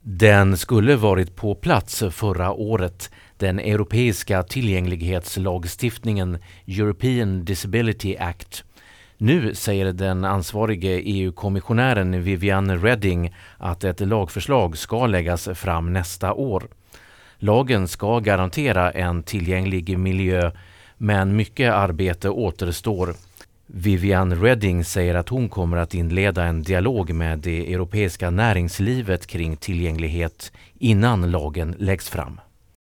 Den skulle varit på plats förra året. Den europeiska tillgänglighetslagstiftningen European Disability Act. Nu säger den ansvarige EU-kommissionären Viviane Reding att ett lagförslag ska läggas fram nästa år. Lagen ska garantera en tillgänglig miljö, men mycket arbete återstår. Viviane Reding säger att hon kommer att inleda en dialog med det europeiska näringslivet kring tillgänglighet innan lagen läggs fram.